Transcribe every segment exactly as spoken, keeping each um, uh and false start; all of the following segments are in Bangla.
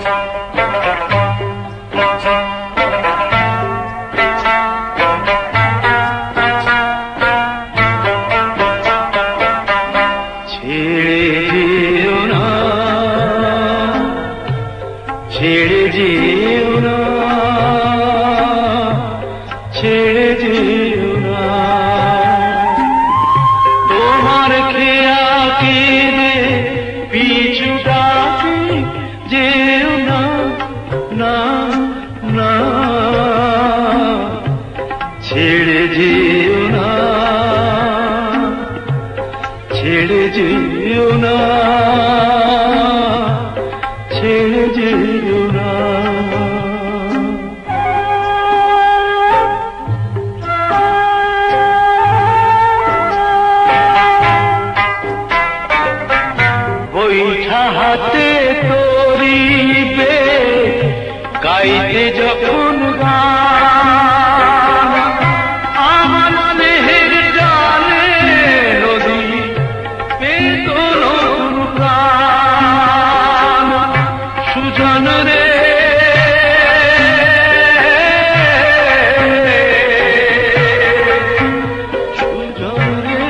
ছেড়ে যেও না, ছেড়ে যেও না, তোমার খেয়া কেঁদে পিছু ডাকে যেও না, না না, ছেড়ে যেও না, ছেড়ে যেও না, ছেড়ে যেও না। বৈঠা হাতে তরিবে গাইতে যখন গান, আমার স্নেহের জালে নদী পেত নতুন প্রাণ। সুজন রে সুজন রে,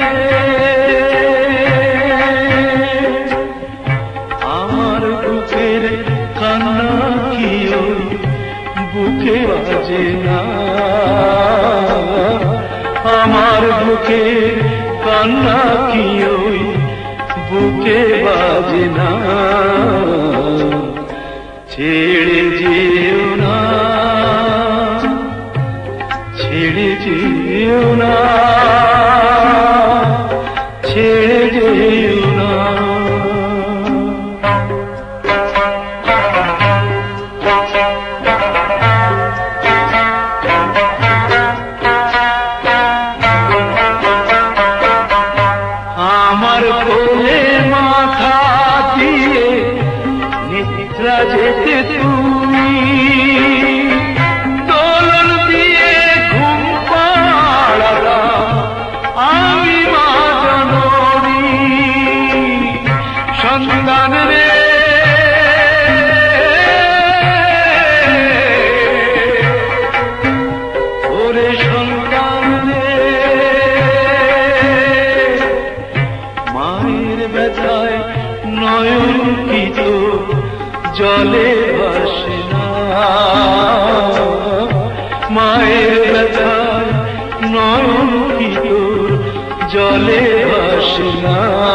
আমার বুকের কান্না কি ওই বুকে বাজে না, আমার বুকের কান্না কি ওই বুকে বাজে না। ছেড়ে যেও না, ছেড়ে যেও না, ছেড়ে যেও না। আমার কোলে মাথা দিয়ে নিদ্রা যেতে তুমি, দোলন দিয়ে ঘুম পাড়ালা আমি মা জননী। সন্তান রে ওরে সন্তান রে, মায়ের ব্যথায় নয়ন কি তো জলে ভাসে না, মায়ের ব্যথায় নয়ন কি তো জলে ভাসে না।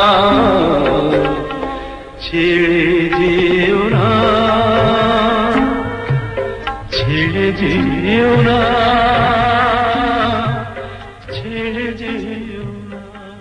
ছেড়ে যেও না, ছেড়ে যেও না, ছেড়ে যেও না।